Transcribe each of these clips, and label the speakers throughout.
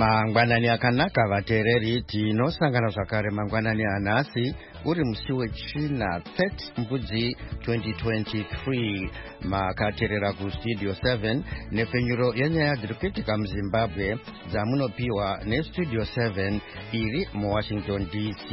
Speaker 1: Mangwanani akanaka vateereri, tinosangana zvakare mangwanani anhasi uri musi wechina 30 mbudzi 2023. Makateerera kustudio 7 nepfenyuro yenyaya dziri kuitika muzimbabwe dzamunopiwa nestudio 7 iri muwashington DC.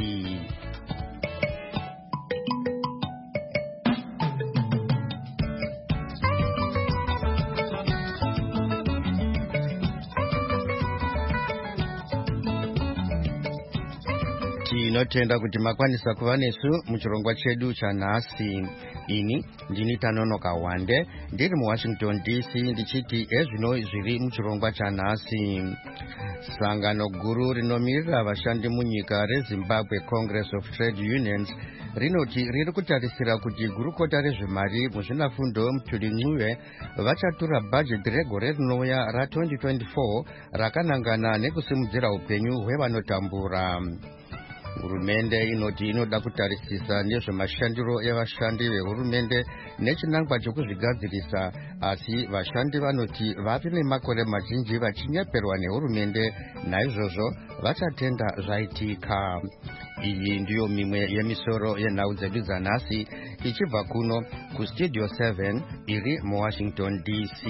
Speaker 1: Tinotenda kuti makwanisa kuva nesu muchirongwa chedu chanhasi. Ini ndini Tanonoka Wande ndiri muwashington DC ndichiti ezvino zviri muchirongwa chanhasi. Sangano guru rinomirira vashandi munyika reZimbabwe Congress of Trade Unions rinoti riri kutarisira kuti gurukota rezvemari muzvinafundo Mthulincuve vachatura bhajeti regore rinouya ra2024 rakanangana nekusimudzira upenyu hwevanotambura. Hurumende inoti inoda kutarisisa nezvemashandiro evashandi vehurumende nechinangwa chekuzvigadzirisa, asi vashandi vanoti vave nemakore mazhinji vachinyeperwa nehurumende, naizvozvo vachatenda zvaitika. Iyi ndiyo mimwe yemisoro yenhau dzedu dzanhasi ichibva kuno kustudio 7 iri muwashington DC.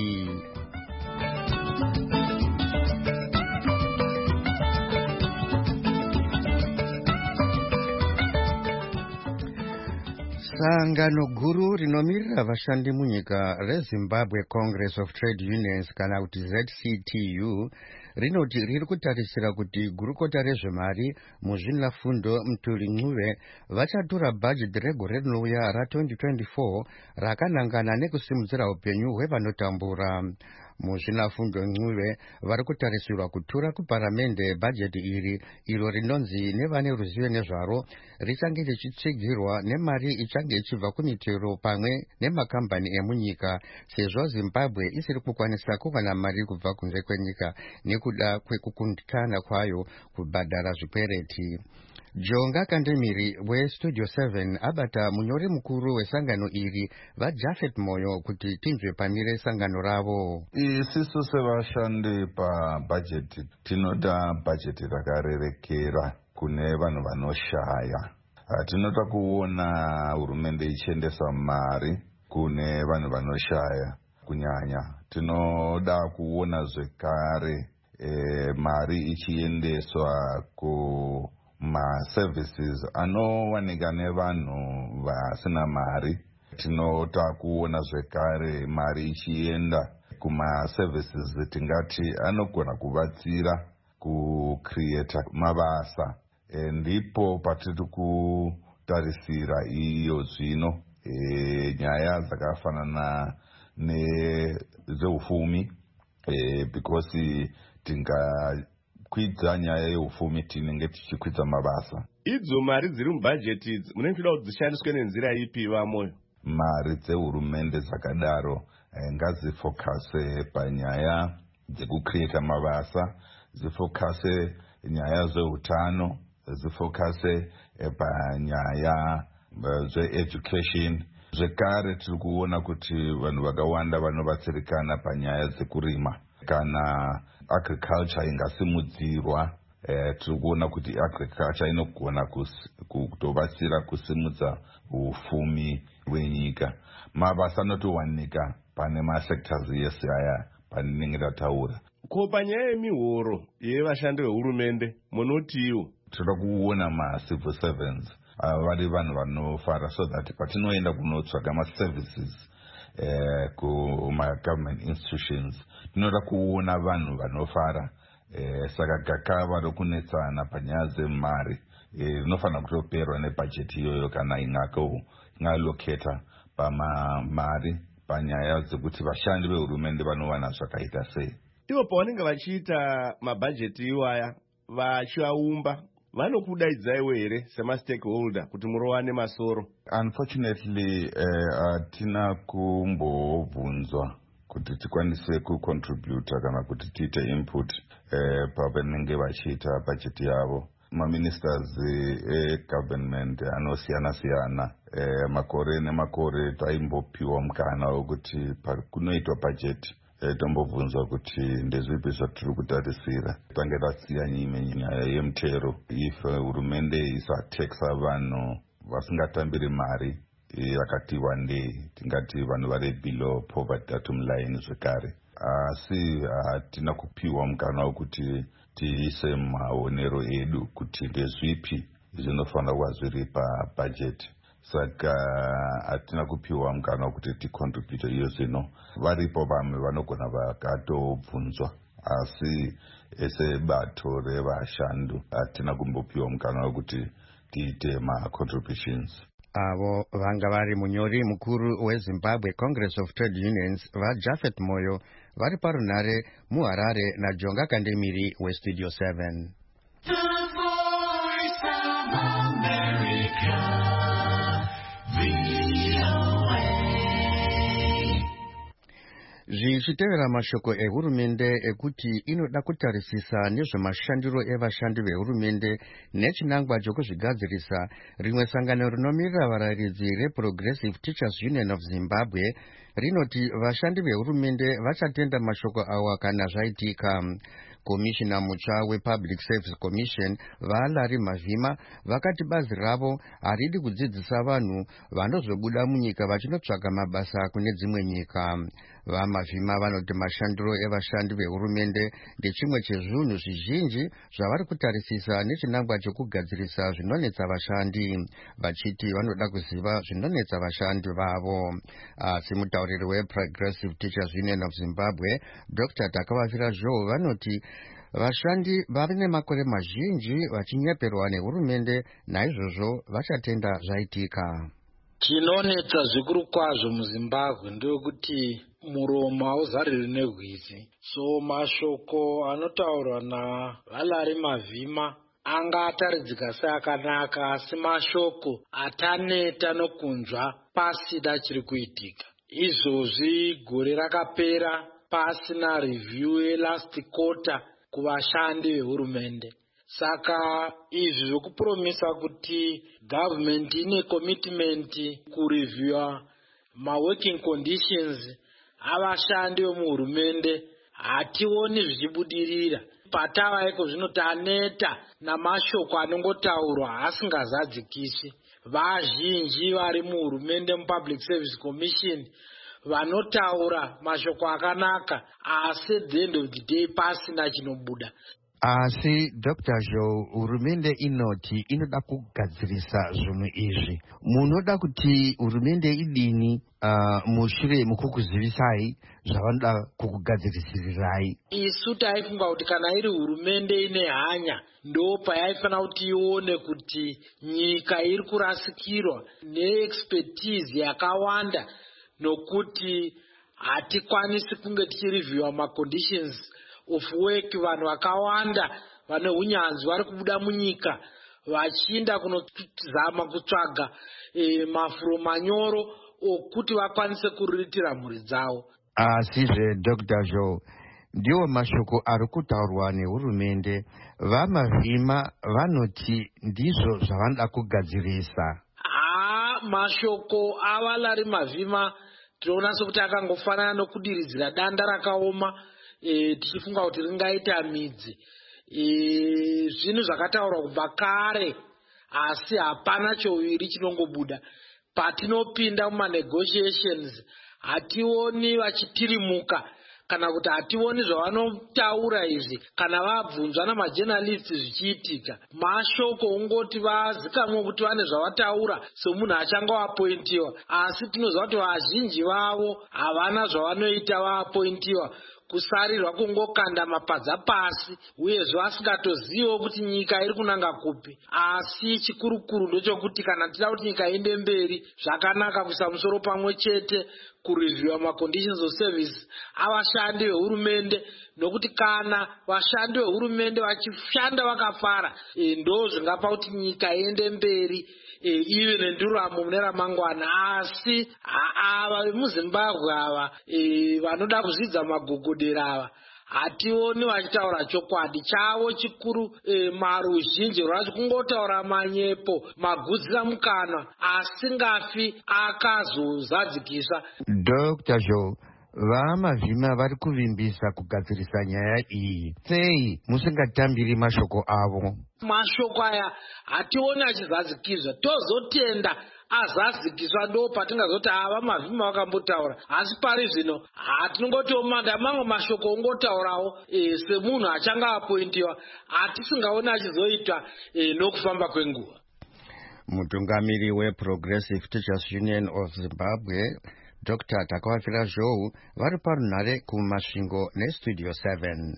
Speaker 1: Sangano guru rinomirira vashandi munyika reZimbabwe Congress of Trade Unions kana kuti ZCTU rinoti riri kutarisira kuti gurukota rezvemari muzvinafundo Mthulincuve vachatura bhajeti regore rinouya ra2024 rakanangana nekusimudzira upenyu hwevanotambura. Muzvinafundo Ncube vari kutarisirwa kutura kuparamende bhajeti iri iro rinonzi nevane ruzivo nezvaro richange richitsigirwa nemari ichange ichibva kumitero pamwe nemakambani emunyika, sezvo Zimbabwe isiri kukwanisa kuwana mari kubva kunze kwenyika nekuda kwekukundikana kwayo kubhadhara zvikwereti. Jonga Kandemiri westudio 7 abata munyori mukuru wesangano iri vaJafet Moyo kuti tinzwe pamire sangano ravo.
Speaker 2: Isisu sevashandi pabhajeti tinoda bhajeti rakarerekera kune vanhu vanoshaya. Tinoda kuona hurumende ichiendesa mari kune vanhu vanoshaya kunyanya. Tinoda kuona zvekare mari ichiendeswa services anowanika nevanhu vasina mari. Tinoda kuona zvekare mari ichienda services tingati anogona kubatsira kucreata mabasa. Ndipo patiri kutarisira iyo zvino nyaya dzakafanana nezveufumi, because kwidza nyaya yeufumi tinenge tichikwidza mabasa.
Speaker 3: Idzo mari dziri mubhajeti idzi munenge kuti dzishandiswe nenzira ipi vamoyo?
Speaker 2: Mari dzehurumende dzakadaro ngadzifokase panyaya dzekucreata mabasa, dzifokase nyaya zveutano, dzifokase panyaya zveeducation. Zvekare tiri kuona kuti vanhu vakawanda vanobatsirikana panyaya dzekurima. Kana agriculture ingasimudzirwa, tiri kuona kuti agriculture inogona kutobatsira kusimudza ufumi hwenyika. Mabasa anotowanika pane masectors yese aya paninenge ndataura.
Speaker 3: Ko panyaya yemihoro yevashandi vehurumende munotiwo?
Speaker 2: Tinoda kuona macivil servants vari vanhu vanofara, so that patinoenda kunotsvaga maservices kuma-government institutions tinoda kuona vanhu vanofara. Saka gakava rokunetsana panyaya dzemari rinofanira kutoperwa nebhajeti iyoyo kana ingaloketa pamari panyaya dzekuti vashandi vehurumende vanowana zvakaita sei.
Speaker 3: Ivo pavanenge vachiita mabhajeti iwaya vachiaumba vanokudaidzaiwo here semastakeholder kuti murowane masoro?
Speaker 2: Unfortunately hatina kumbobvunzwa kuti tikwanise kucontributa kana kuti tiite input pavanenge vachiita bhajeti yavo. Maministers egovernment anosiyana-siyana, makore nemakore taimbopiwa mukana wekuti kunoitwa bhajeti tombobvunzwa kuti ndezvipi zvatiri kutarisira. Tange tasiya nyaya yemutero. If hurumende isateksa vanhu vasingatambiri mari yakati wandei, tingati vanhu vari below poverty line zvekare. Asi hatina kupiwa mukana wekuti tiise maonero edu kuti ndezvipi zvinofanira kuva zviri pabudget. Saka hatina kupiwa mukana wekuti ticontribute iyo zvino. Varipo vamwe vanogona vakatobvunzwa, asi sebato revashandi hatina kumbopiwa mukana wekuti tiite ma-contributions.
Speaker 1: Avo vanga vari munyori mukuru weZimbabwe Congress of Trade Unions vaJafet Moyo vari parunhare muHarare naJonga Kandemiri weStudio 7. Zvichitevera mashoko ehurumende ekuti inoda kutarisisa nezvemashandiro evashandi vehurumende nechinangwa chokuzvigadzirisa, rimwe sangano rinomirira varayiridzi reProgressive Teachers Union of Zimbabwe rinoti vashandi vehurumende vachatenda mashoko awa kana zvaitika. Komishina mutsva wePublic Service Commission vaLarry Mavhima vakati bazi ravo haridi kudzidzisa vanhu vanozobuda munyika vachinotsvaga mabasa kune dzimwe nyika. VaMavhima vanoti mashandiro evashandi vehurumende ndechimwe chezvinhu zvizhinji zvavari kutarisisa nechinangwa chokugadzirisa zvinonetsa vashandi, vachiti vanoda kuziva zvinonetsa vashandi vavo. Asi mutauriri weProgressive Teachers Union of Zimbabwe Dr. Takavafira Joe vanoti vashandi vave nemakore mazhinji vachinyeperwa nehurumende, naizvozvo vachatenda zvaitika.
Speaker 4: Chinonetsa zvikuru kwazvo muZimbabwe ndekuti muromo hauzariri negwizi. So mashoko anotaurwa naVaLarry Mavhima anga ataridzika seakanaka, asi mashoko ataneta nokunzva pasida chiri kuitika. Izvozvi gore rakapera pasina review yelast quarter kuvashandi vehurumende. Saka izvi zvekupromisa kuti government ine commitment kureviewa ma-working conditions avashandi vemuhurumende hationi zvichibudirira. Patavaiko zvino taneta namashoko anongotaurwa asingazadzikisi. Vazhinji vari muhurumende muPublic Service Commission vanotaura mashoko akanaka, asi at the end of the day pasina chinobuda.
Speaker 1: Asi Dr. Joe, hurumende inoti inoda kugadzirisa zvinhu izvi. Munoda kuti hurumende idini mushure mukukuzivisai zvavanoda kukugadzirisirai?
Speaker 4: Isu taifunga kuti kana iri hurumende ine hanya ndo payaifanira kuti ione kuti nyika iri kurasikirwa neexpertise yakawanda, nokuti hatikwanisi kunge tichireviewa maconditions of work. Vanhu vakawanda vane hunyanzvi vari kubuda munyika vachiinda kunozama kutsvaga mafuro manyoro okuti vakwanise kuriritira mhuri dzavo.
Speaker 1: Asizve Dr. Joe, ndiwo mashoko ari kutaurwa nehurumende. VaMavhima vanoti ndizvo zvavanoda kugadzirisa.
Speaker 4: Mashoko avaLarry Mavhima tinoona sokuti akangofanana nokudiridzira danda rakaoma, tichifunga kuti ringaita midzi. Zvinhu zvakataurwa kubva kare, asi hapana choviri chinongobuda. Patinopinda mumanegotiations hationi vachitirimuka, kana kuti hationi zvavanotaura izvi kana vabvunzwa namajournalists zvichiitika. Mashoko ungoti vazikamwe kuti vane zvavataura semunhu achanga waapointiwa, asi tinoziva kuti vazhinji vavo havana zvavanoita vaapointiwa, kusarirwa kungokanda mapadza pasi, uyezve vasingatoziviwo kuti nyika iri kunanga kupi. Asi chikurukuru ndochokuti kana tida kuti nyika iende mberi, zvakanaka kuisa musoro pamwe chete kureviewa maconditions of service avashandi vehurumende, nokuti kana vashandi vehurumende vachishanda vakafara, ndo zvingapa kuti nyika iende mberi ive nenduramo mune ramangwana. Asi ava vemuZimbabwe ava vanoda kuzvidza magogodera ava hationi vachitaura chokwadi. Chavo chikuru maruzhinji rwacho kungotaura manyepo, magudzira mukana asingafi akazozadzikiswa.
Speaker 1: Dr. Joe, Vamavhima vari kuvimbisa kugadzirisa nyaya iyi. Sei musingatambiri mashoko avo?
Speaker 4: Mashoko aya hationi achizadzikiswa, tozotenda azadzikiswa ndo patingazoti ava mavhima vakambotaura. Asi pari zvino hatinongotiomanda mamwe mashoko ongotaurawo semunhu achanga apointiwa, hatisingaoni achizoitwa nokufamba kwenguva.
Speaker 1: Mutungamiri weProgressive Teachers Union of Zimbabwe, Dr. Takawafira Zhou, vari parunhare kumasvingo neStudio 7.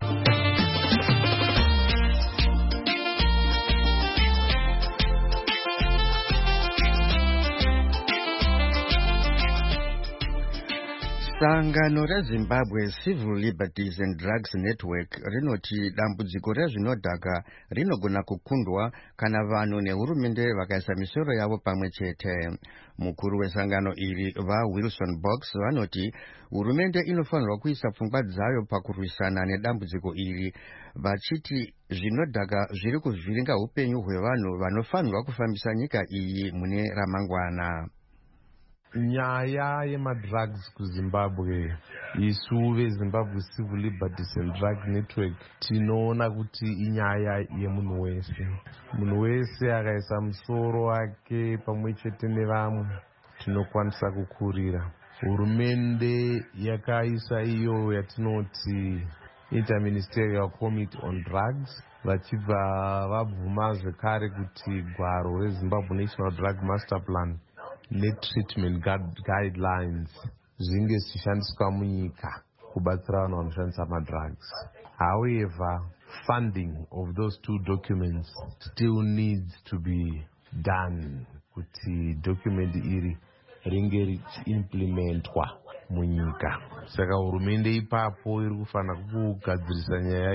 Speaker 1: Sangano reZimbabwe Civil Liberties and Drugs Network rinoti dambudziko rezvinodhaka rinogona kukundwa kana vanhu nehurumende vakaisa misoro yavo pamwe chete. Mukuru wesangano iri vaWilson Box vanoti hurumende inofanirwa kuisa pfungwa dzayo pakurwisana nedambudziko iri, vachiti zvinodhaka zviri kuvhiringa upenyu hwevanhu vanofanirwa kufambisa nyika iyi mune ramangwana.
Speaker 5: Nyaya yemadrugs kuZimbabwe, isu veZimbabwe Civil Liberties and Drug Network tinoona kuti inyaya yemunhu wese. Munhu wese akaisa musoro wake pamwe chete nevamwe tinokwanisa kukurira. Hurumende yakaisa iyo yatinoti Interministerial Committee on Drugs, vachibva vabvuma zvekare kuti gwaro reZimbabwe National Drug Master Plan ne-treatment guidelines zvinge zvichishandiswa munyika kubatsira vanhu vanoshandisa madrugs. However, funding of those two documents still needs to be done kuti document iri ringe richiimplementwa munyika. Saka hurumende ipapo iri kufanira kugadzirisa nyaya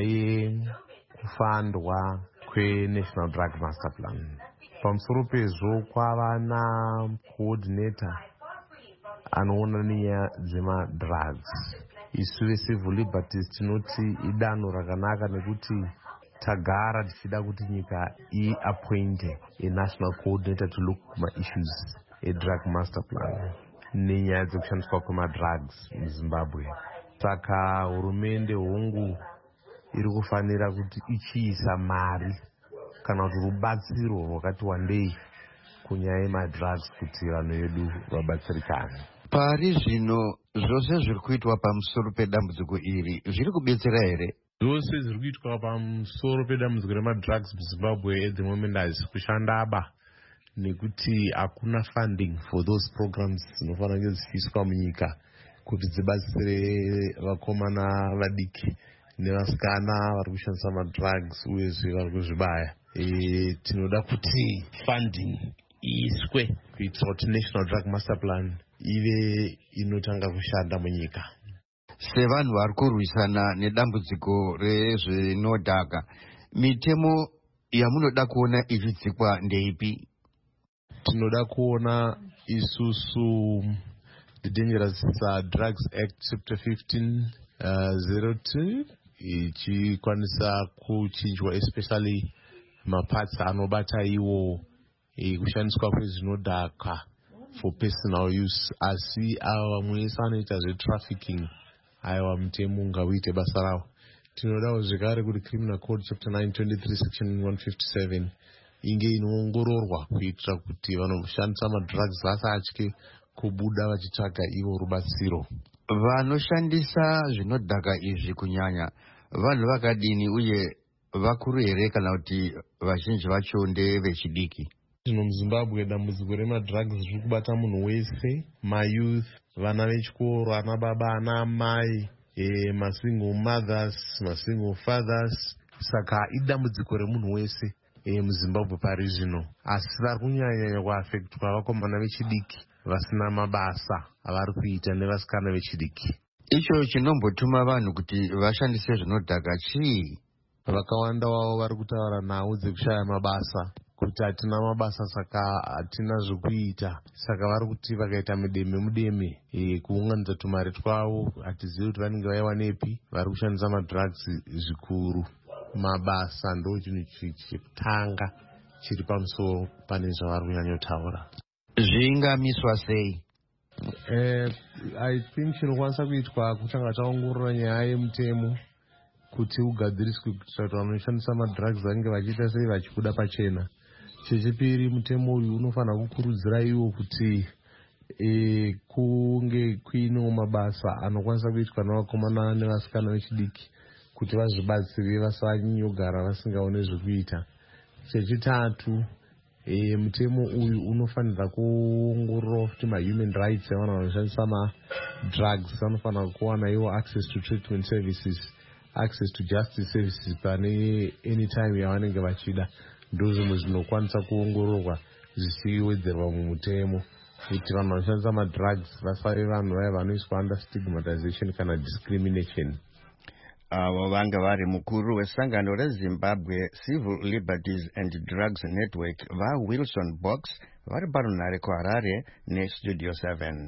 Speaker 5: yekufandwa kweNational Drug Master Plan. Pamusoro pezvo kwava nacoordinator anoona nenyaya dzemadrugs. Isu veCivil Liberties tinoti idanho rakanaka nekuti tagara tichida kuti nyika iappointe a national coordinator to look kuma-issues a-drug master plan nenyaya dzekushandiswa kwemadrugs muZimbabwe. Saka hurumende hongu iri kufanira kuti ichiisa mari kana kuti rubatsiro rwakati wandei kunyaya yemadrugs kuti vanhu vedu vabatsirikane.
Speaker 1: Pari zvino zvose zviri kuitwa pamusoro pedambudziko iri zviri kubetsera here?
Speaker 5: Zvose zviri kuitwa pamusoro pedambudziko remadrugs muZimbabwe at the moment hazisi kushandaba, nekuti hakuna funding for those programs dzinofanira kunge dzichiiswa munyika kuti dzibatsire vakomana vadiki nevasikana vari kushandisa madrugs uyezve vari kuzvibaya. Tinoda kuti funding iiswe kuitira kuti National Drug Master Plan ive inotanga kushanda munyika.
Speaker 1: Sevanhu vari kurwisana nedambudziko rezvinodhaka, mitemo yamunoda kuona ichidzikwa ndeipi?
Speaker 5: Tinoda kuona isusu the Dangerous Drugs Act Chapter 1502 ichikwanisa kuchinjwa, especially mapatsi anobata iwo kushandiswa kwezvinodhaka for personal use. Asi ava vamwe vese vanoita zvetrafficking, aiwa mutemo ungauite basa ravo. Tinodawo zvekare kuti Criminal Code Chapter 923 Section 157 inge inoongororwa kuitira kuti vanoshandisa madrugs vasatye kubuda vachitsvaga ivo rubatsiro.
Speaker 1: Vanoshandisa zvinodhaka izvi kunyanya vanhu vakadini uye vakuru here kana kuti vazhinji vacho ndevechidiki?
Speaker 5: Zvino muZimbabwe dambudziko remadrugs zviri kubata munhu wese, mayouth, vana vechikoro, ana baba, ana amai, masingle mothers, masingle fathers. Saka idambudziko remunhu wese muZimbabwe pari zvino. Asi vari kunyanya kuafektwa vakomana vechidiki vasina mabasa avari kuita nevasikana vechidiki.
Speaker 1: Icho chinombotuma vanhu kuti vashandise zvinodhaka chii?
Speaker 5: Vakawanda wavo vari kutaura nhau dzekushaya mabasa, kuti hatina mabasa saka hatina zvekuita. Saka vari kuti vakaita mudeme kuunganidza tumari twavo, hatizivi kuti vanenge vaiwa nepi, vari kushandisa madrugs zvikuru. Mabasa ndo chinhu chekutanga chiri pamusoro pane zvavari kunyanyotaura.
Speaker 1: Zvingamiswa sei?
Speaker 5: I think chinokwanisa kuitwa kutanga taongorora nyaya yemutemo kuti ugadziriswe kuitira kuti vanoshandisa madrugs vange vachiita sei vachibuda pachena. Chechipiri, mutemo uyu unofanira kukurudzira iwo kuti kunge kuinewo mabasa anokwanisa kuitwa navakomana nevasikana vechidiki kuti vazvibatsire vasanyogara vasingaone zvekuita. Chechitatu, mutemo uyu unofanira kuongorora kuti mahuman rights evanhu vanoshandisa madrugs vanofanira kuwana iwo access to treatment services, access to justice services pane any time yavanenge vachida. Ndozvimwe zvinokwanisa kuongororwa zvichiwedzerwa mumutemo kuti vanhu vanoshandisa madrugs vasave vanhu vaya vanoiswa under stigmatization kana discrimination.
Speaker 1: Avo vanga vari mukuru wesangano reZimbabwe Civil Liberties and Drugs Network vaWilson Box vari parunhare kuHarare neStudio 7.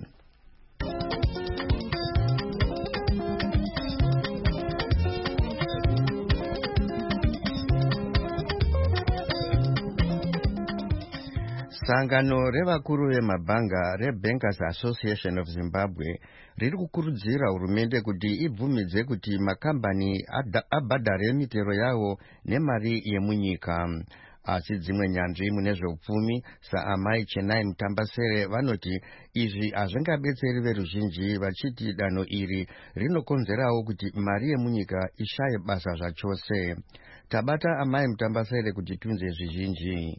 Speaker 1: Sangano revakuru vemabhanga reBankers Association of Zimbabwe riri kukurudzira hurumende kuti ibvumidze kuti makambani abhadhare mitero yawo nemari yemunyika. Asi dzimwe nyanzvi mune zveupfumi saamai Chenai Mutambasere vanoti izvi hazvingabetseri veruzhinji, vachiti danho iri rinokonzerawo kuti mari yemunyika ishaye basa zvachose. Tabata amai Mutambasere kuti tunze zvizhinji.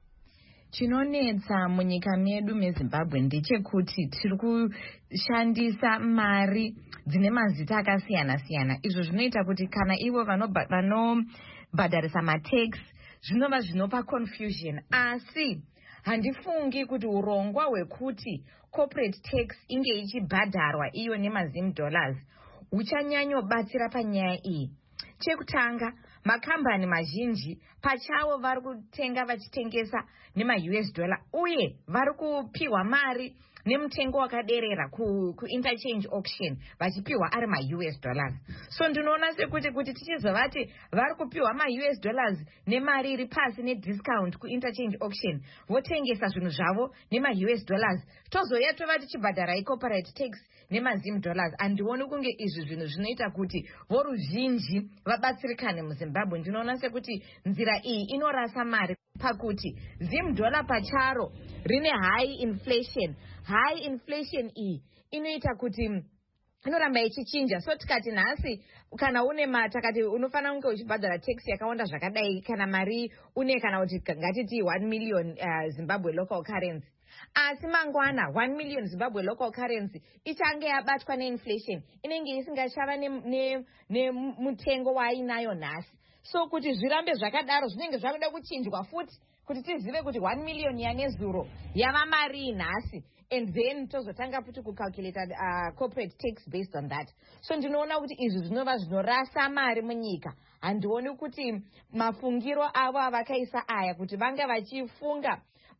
Speaker 6: Chinonetsa munyika medu meZimbabwe ndechekuti tiri kushandisa mari dzine mazita akasiyana-siyana. Izvo zvinoita kuti kana ivo vanobhadharisa matax zvinova zvinopa confusion. Asi handifungi kuti urongwa hwekuti corporate tax inge ichibhadharwa iyo $10 huchanyanyobatsira panyaya iyi. Chekutanga, makambani mazhinji pachavo vari kutenga vachitengesa $US uye vari kupiwa mari nemutengo wakaderera ku-interchange auction vachipiwa ari $US. So ndinoona sekuti tichizovati vari kupiwa $US nemari iri pasi nediscount ku-interchange auction votengesa zvinhu zvavo $US, tozoya tova tichibhadhara corporate tax $10. Andioni kunge izvi zvinhu zvinoita kuti voruzhinji vabatsirikane muZimbabwe. Ndinoona sekuti nzira iyi inorasa mari pakuti $10 pacharo rine high inflation iyi inoita kuti inoramba ichichinja. So tikati nhasi kana takati unofanira kunge uchibhadhara tax yakawanda zvakadai kana mari kana kuti ngatiti 1 million Zimbabwe local currency. Asi mangwana 1 million Zimbabwe local currency ichange yabatwa neinflation inenge isingachava nemutengo wainayo nhasi. So kuti zvirambe zvakadaro zvinenge zvakuda kuchinjwa futi kuti tizive kuti 1 million yanezuro yava mari nhasi, and then tozotanga futi kucalculate corporate tax based on that. So ndinoona kuti izvi zvinova zvinorasa mari munyika. Handioni kuti mafungiro avo avakaisa aya kuti vanga vachifunga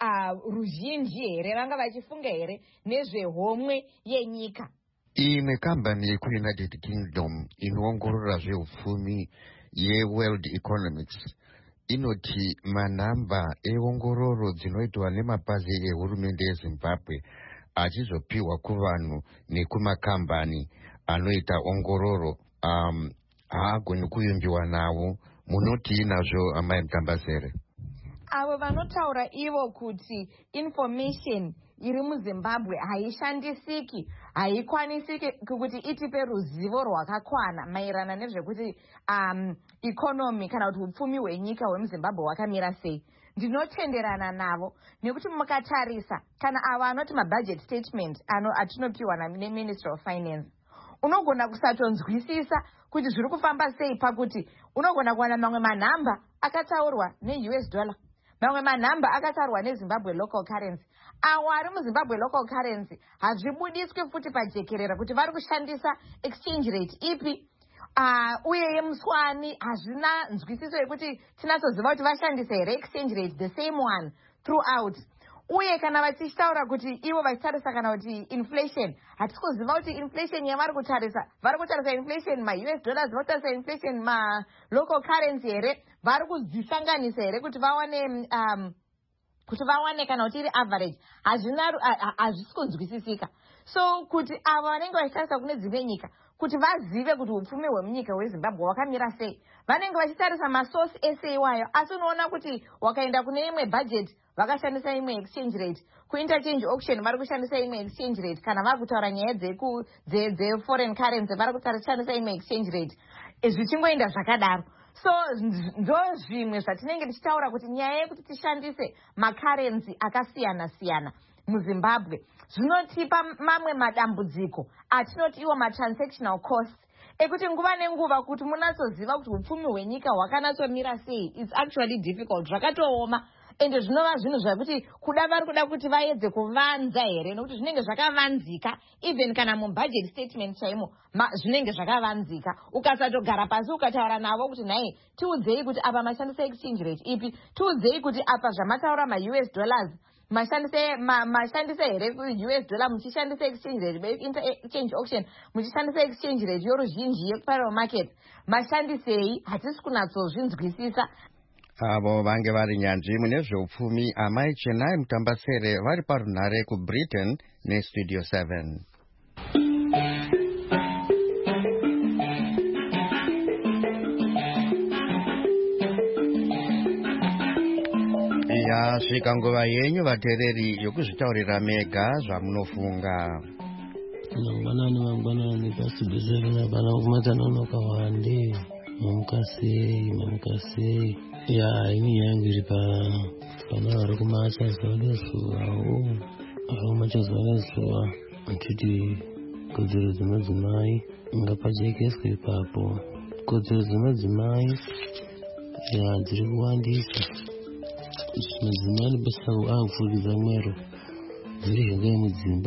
Speaker 6: ruzhinji here, vanga vachifunga here nezvehomwe yenyika.
Speaker 1: Imwe kambani yekuUnited Kingdom inoongorora zveupfumi yeWorld Economics inoti manhamba eongororo dzinoitwa nemapazi ehurumende yeZimbabwe achizopiwa kuvanhu nekumakambani anoita ongororo haagoni kuvimbiwa nawo. Munoti inazvo amai Mutambasere?
Speaker 6: Avo vanotaura ivo kuti information iri muZimbabwe haishandisiki, haikwanisiki kuti itipe ruzivo rwakakwana maererano nezvekuti economy kana kuti upfumi hwenyika hwemuZimbabwe hwakamira sei. Ndinotenderana navo nekuti mukatarisa kana ava anoti mabudget statement atinopiwa neMinistry of Finance, unogona kusatonzwisisa kuti zviri kufamba sei, pakuti unogona kuwana mamwe manhamba akataurwa neUS dollar, mamwe manhamba akataurwa neZimbabwe local currency. Awo ari muZimbabwe local currency hazvibudiswi futi pajekerera kuti vari kushandisa exchange rate ipi, uye yemuswani hazvina nzwisiso yekuti tinatsoziva kuti vashandisa here exchange rate the same one throughout. Uye kana vachitaura kuti ivo vachitarisa kana kuti inflation, hatisi kuziva kuti inflation yavari kutarisa, vari kutarisa inflation maUS dollars, votarisa inflation local currency here, vari kudzisanganisa here kuti vawane kuti vawane kana kuti iri average hazvisi kunzwisisika. So kuti ava vanenge vachitarisa kune dzimwe nyika kuti vazive kuti upfumi hwemunyika hwezimbabwe hwakamira sei, vanenge vachitarisa masosi ese iwayo. Asi unoona kuti wakaenda kune imwe budget vakashandisa imwe exchange rate, kuinterchange auction vari kushandisa imwe exchange rate, kana vari kutaura nyaya dzeforeign currency vari kushandisa imwe exchange rate, zvichingoenda zvakadaro. So ndo zvimwe zvatinenge tichitaura kuti nyaya yekuti tishandise makarenzi akasiyana siyana muzimbabwe zvinotipa mamwe madambudziko atinoti iwo matransactional costs ekuti nguva nenguva kuti munatsoziva kuti upfumi hwenyika hwakanatsomira sei, it's actually difficult, zvakatooma. Ende zvinova zvinhu zvakuti kuda vari kuda kuti vaedze kuvanza here, nokuti zvinenge zvakavanzika. Even kana mubudget statement chaimo zvinenge zvakavanzika. Ukasatogara pasi ukataura navo kuti nai tiudzei kuti apa mashandisa exchange rate ipi, tiudzei kuti apa zvamataura ma-US dollars mashandise here US dollar muchishandisa exchange rate interchange auction muchishandisa exchange rate yoruzhinji yeparallel market mashandisei, hatisi kunatsozvinzwisisa.
Speaker 1: Avo vange vari nyanzvi mune zveupfumi Amai Chenai Mutambasere vari parunhare kuBritain neStudio 7. Yasvika nguva yenyu vateereri yokuzvitaurira mega zvamunofunga.
Speaker 7: Mangwanani paStudio 7 apana kumatanonoka wande mamukasei ya ini yangu iri pana vari kumachazuva nezuva achiti kodzero dzemadzimai ngapajekeswe ipapo. Kodzero dzemadzimai dziri kuwandisa, madzimai anopesa akufurikidza mwero, mhirizhonga yemudzimba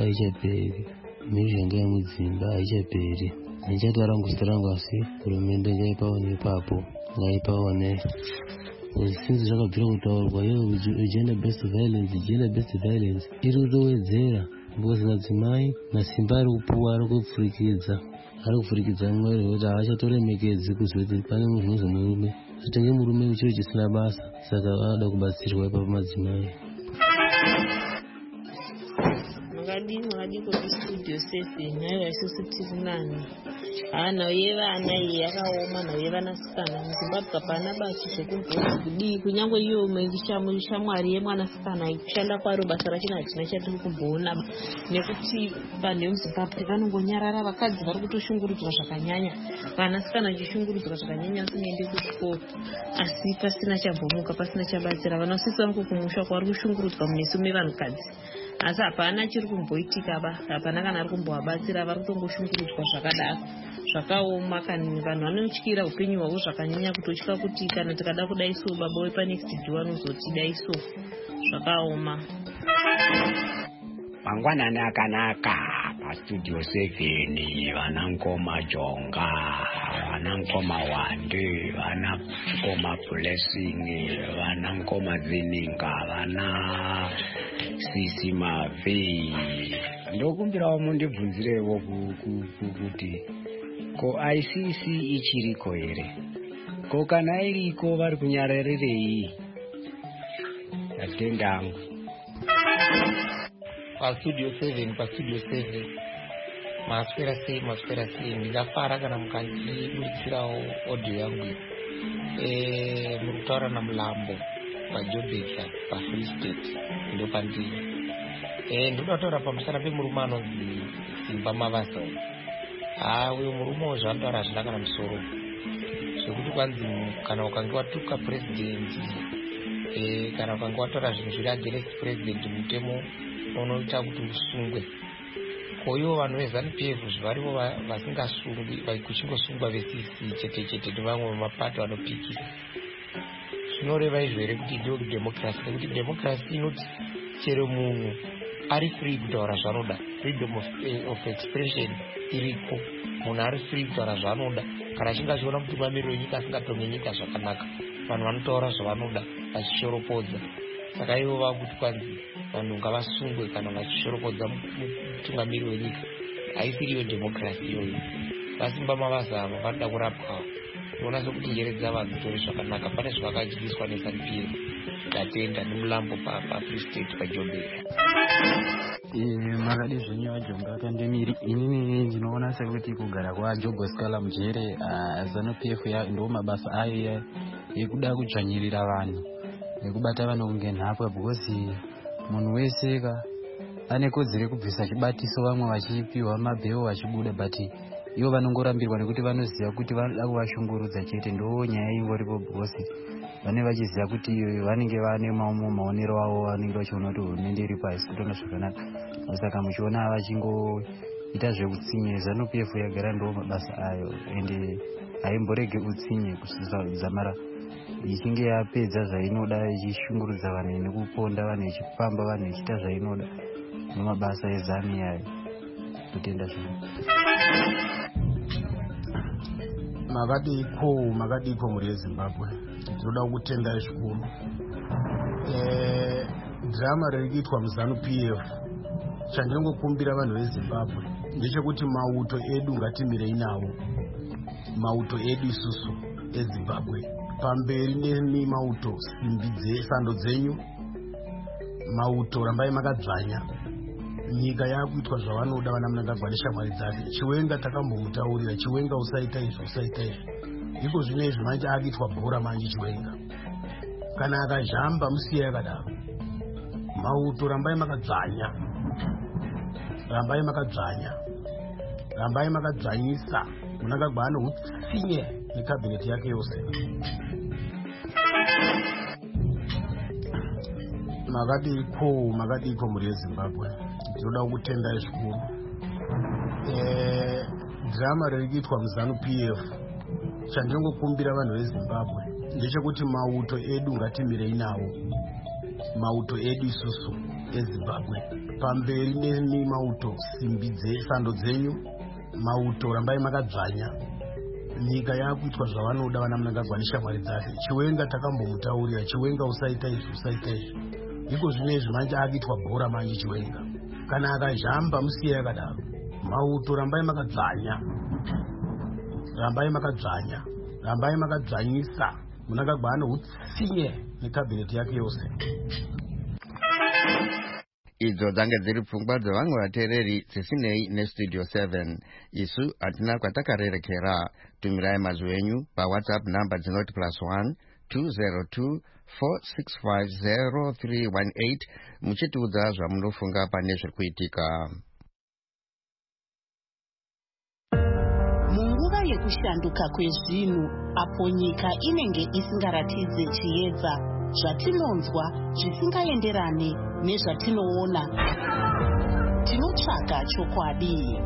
Speaker 7: haichaperi. Ndichataura nguzita rangu asi hurumende ngaipawo neipapo, ngaipaone. Since zvakabvira kutaurwa gender based violence iri kutowedzera because madzimai masimba ari kupuwa ari kufurikidza mwero wekuti haachatoremekedzi kuziva kuti pane munhu zvinonzi murume, zvitonge murume chiro chisina basa, saka anoda kubatsirwa ipapo madzimai.
Speaker 8: Makadii kuti Studio 7 nayo isusu tiri nani naye vana iye yakaoma, naye vanasikana muzimbabwe hapana basi zvekubvoti kudii, kunyange iyo shamwari yemwanasikana kushanda kwaro basa rachina hatina chatiri kumboona, nekuti vanhu vemuzimbabwe vanongonyarara, vakadzi vari kutoshungurudzwa zvakanyanya, vanasikana vachishungurudzwa zvakanyanya vasingaende kuchikoro, asi pasina chabhomuka, pasina chabatsira. Vanosisa vangu kumusha kwavari kushungurudzwa munesu mevanhukadzi, asi hapana chiri kumboitika ba, hapana kana ari kumbovabatsira, vari kutongoshungurudzwa zvakadaro zvakaoma. Vanhu vanotyira upenyu hwavo zvakanyanya, kutotya kuti kana tikada kudaiso baba wepanext door anozotidaiso, zvakaoma.
Speaker 9: Mangwanani akanaka paStudio 7, vanangoma Jonga, vanangoma Wande, vanangoma Blessing, vanangoma Zininga, vana Sisi Mavi. Ndokumbirawo mundibvunzirewo kuti ko ICC ichiriko here? Ko kana iriko vari kunyararirei? Atendangu
Speaker 10: paStudio 7 maswera sei. Ndingafara kana mukandiburitsirawo audio yangu muri kutaura namulambo paJobeka paFree State ndo pandiri. Ndoda kutaura pamusana pemurume anonzi Simba Mavasa. Uyo murume zvaanotaura hazvina kana musoro, zvekuti kwanzi kana ukange watuka president kana ukange wataura zvinhu zviri against president mutemo unoita kuti usungwe. Koivo vanhu veZANU-PF zvivarivo vasingasungwi, kuchingosungwa veCC chete nevamwe vemapato vanopikisa. Zvinoreva izvo here kuti ndio democracy? Nekuti democracy inoti chero munhu ari free kutaura zvanoda, freedom of expression iriko, munhu ari free kutaura zvanoda. Kana achinge achiona mutungamiriri wenyika asingatonge nyika zvakanaka, vanhu vanotaura zvavanoda vachishoropodza. Saka ivo vakuti kwanzi vanhu ngavasungwe kana vachishoropodza mutungamiriri wenyika. Haisiriyo democracy iyoyo. Vasimba Mavasa ava vanoda kurapwa tinoona sekuti njere dzavanhu tori zvakanaka. Pane zvakadyiswa neSANU-PF tatenda nemulambo paFree State paJobeka.
Speaker 11: Makadi zvenyu aJonga Akademiri, inini ndinoona sekuti kugara kwaJogoskala mujere ZANU-PF ndo mabasa ayo ekuda kudzvanyirira vanhu nekubata vanhu kunge nhapwa, because munhu wese ane kodzero yekubvisa chibatiso, vamwe vachipiwa mabheo vachibuda, but ivo vanongorambirwa nekuti vanoziva kuti vanoda kuvashungurudza chete. Ndo nyaya ingoripo, because vane vachiziva kuti vanenge vane maonero avo, vanenge vachiona kuti hurumende iripo haisi kutona zvakanaka. Saka muchiona vachingoita zvekutsinye, ZANU-PF yagara ndo mabasa ayo, ende haimborege utsinye kusvika dzamara ichinge yapedza zvainoda, ichishungurudza vanhu nekuponda vanhu, ichipamba vanhu, ichiita zvainoda. Mabasa ezanu yayo kutenda zvino.
Speaker 12: Makadiko muri yeZimbabwe, ndinoda kutenda zvikuru. Drama riri kuitwa muZANU-PF, chandinongokumbira vanhu veZimbabwe ndechekuti mauto edu ngatimirei nawo, mauto edu isusu eZimbabwe pamberi nemauto simbi dzesando dzenyu. Mauto rambai makadzvanya, nyika yakuitwa zvavanoda vana Mnangagwa neshamwari dzake. Chiwenga takambomutaurira, Chiwenga usaita izvi, usaita izvi. Iko zvino izvi manje akuitwa bhora manje Chiwenga. Kana akazhamba musiye yakadaro. Mauto rambai makadzvanya, rambai makadzvanya, rambai makadzvanyisa. Mnangagwa anohutsinye nekabineti yake yose. Makadiko muri yeZimbabwe, ndinoda kutenda zvikuru. Drama riri kuitwa muZANU-PF, chandinongokumbira vanhu veZimbabwe ndechekuti mauto edu ngatimirei nawo, mauto edu isusu eZimbabwe pamberi nemauto simbi dzesando dzenyu. Mauto rambai makadzvanya, nyika yakuitwa zvavanoda vana Mnangagwa neshamwari dzake. Chiwenga takambomutaurira, Chiwenga usaita izvi, usaita izvi. Iko zvino izvi manje akuitwa bhora manje Chiwenga. Kana akazhamba musiye yakadaro. Mauto rambai makadzvanya, rambai makadzvanya, rambai makadzvanyisa. Mnangagwa anohutsinye nekabineti yake yose.
Speaker 1: Idzo dzange dziri pfungwa dzevamwe vateereri dzisinei neStudio 7. Isu hatina kwatakarerekera. Tumirai mazwi enyu paWhatsApp namba dzinoti +1 202 465 0318 muchitiudza zvamunofunga pane zviri kuitika.
Speaker 13: Munguva yekushanduka kwezvinhu, apo nyika inenge isingaratidze chiedza, zvatinonzwa zvisingaenderane nezvatinoona, tinotsvaga chokwadi.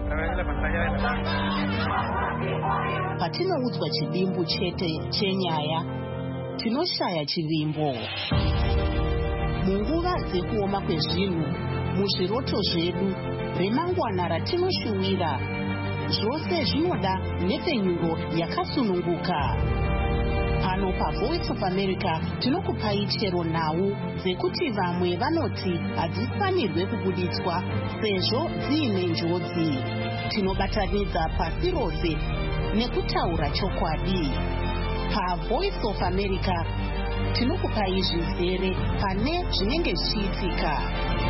Speaker 13: Patinoudzwa chidimbu chete chenyaya, tinoshaya chivimbo. Munguva dzekuoma kwezvinhu, muzviroto zvedu, remangwana ratinoshuwira, zvose zvinoda nhepfenyuro yakasununguka. Pano paVoice of America tinokupai chero nhau dzekuti vamwe vanoti hadzifanirwe kubuditswa sezvo dziine njodzi. Tinobatanidza pasi rose nekutaura chokwadi. PaVoice of America tinokupai zvizere pane zvinenge zvichiitika.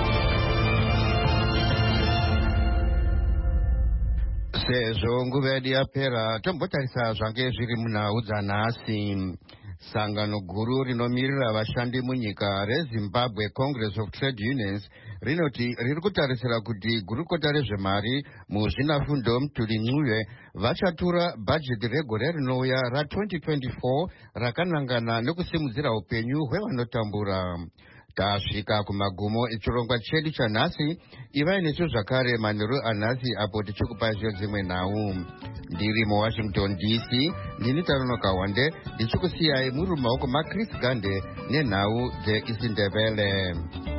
Speaker 1: Sezvo nguva yedu yapera, tombotarisa zvange zviri munhau dzanhasi. Sangano guru rinomirira vashandi munyika reZimbabwe Congress of Trade Unions rinoti riri kutarisira kuti gurukota rezvemari muzvinafundo Muthulincuve vachatura bhajeti regore rinouya ra2024 rakanangana nekusimudzira upenyu hwevanotambura. Tasvika kumagumo echirongwa chedu chanhasi. Ivai nesu zvakare manheru anhasi apo tichikupai dzimwe nhau. Ndiri muWashington DC, ndini Taruno Kawande, ndichikusiyai muri mumaoko maChris Gande nenhau dzeIsiNdebele.